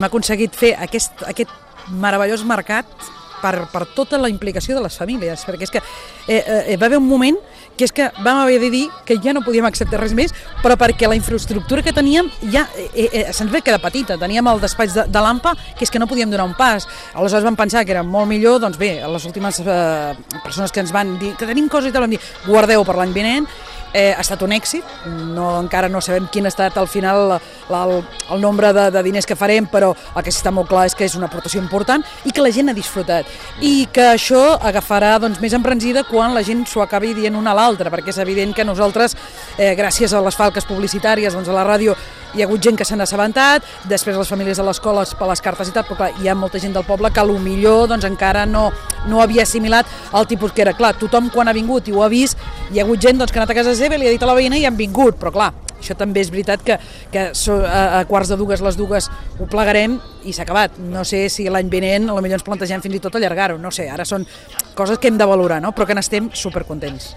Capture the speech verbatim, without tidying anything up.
Hem aconseguit fer aquest, aquest meravellós mercat per, per tota la implicació de les famílies, perquè és que eh, eh, va haver un moment que és que vam haver de dir que ja no podíem acceptar res més, però perquè la infraestructura que teníem ja eh, eh, se'ns ve quedar petita. Teníem el despatx de, de l'A M P A, que és que no podíem donar un pas. Aleshores vam pensar que era molt millor, doncs bé, les últimes eh, persones que ens van dir que tenim coses i tal, vam dir, guardeu per l'any vinent. Eh, ha estat un èxit, no, encara no sabem quin ha estat al final la, la, el, el nombre de, de diners que farem, però el que sí està molt clar és que és una aportació important i que la gent ha disfrutat i que això agafarà doncs, més embranzida quan la gent s'ho acabi dient una a l'altra, perquè és evident que nosaltres, eh, gràcies a les falques publicitàries, doncs a la ràdio hi ha hagut gent que s'han assabentat, després les famílies de l'escola per les cartes i tal, però clar, hi ha molta gent del poble que potser doncs, encara no, no havia assimilat el tipus que era. Clar, tothom quan ha vingut i ho ha vist, hi ha hagut gent doncs, que ha anat a casa seva i li ha dit a la veïna i han vingut, però clar, això també és veritat que, que a, a quarts de dues, les dues ho plegarem i s'ha acabat. No sé si l'any vinent potser ens plantegem fins i tot allargar-ho, no sé, ara són coses que hem de valorar, no? Però que n'estem supercontents.